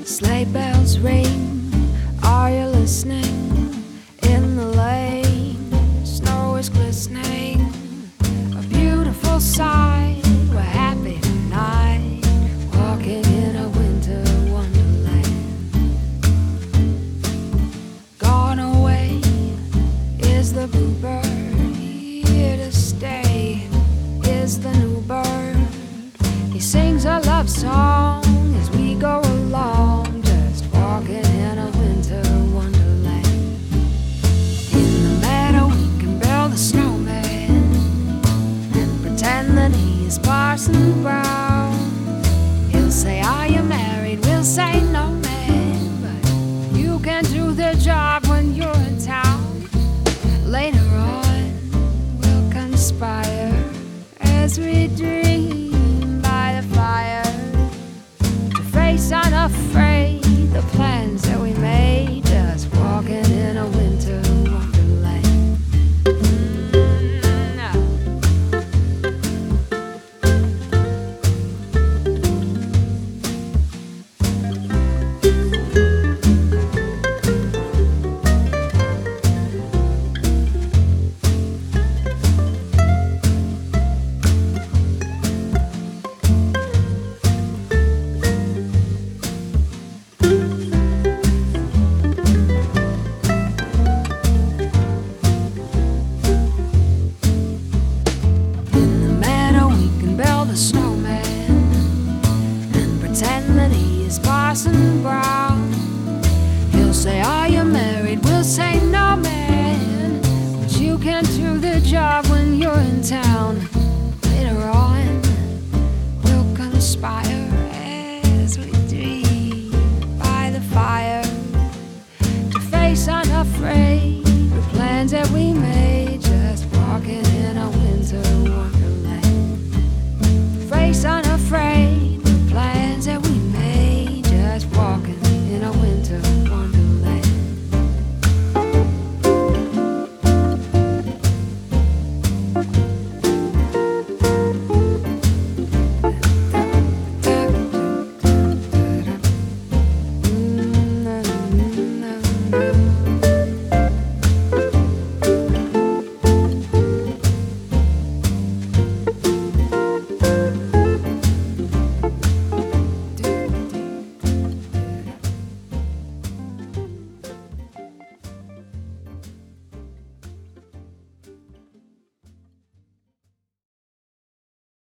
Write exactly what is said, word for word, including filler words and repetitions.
Sleigh bells ring, are you listening? In the lane, snow is glistening. A beautiful sight, we're happy tonight, walking in a winter wonderland. Gone away is the bluebird, here to stay is the new bird. He sings a love song as we go along, just walking in a winter wonderland. In the meadow we can build a snowman and pretend that he is Parson Brown. He'll say, are you married? We'll say, no man, but you can do the job when you're in town. Later on we'll conspire as we dream by the fire, face unafraid the plans that we made, just walking in a winter wonderland. Mm, pretend that he is Parson Brown. He'll say, are you married? We'll say, no man, but you can do the job when you're in town. Later on we'll conspire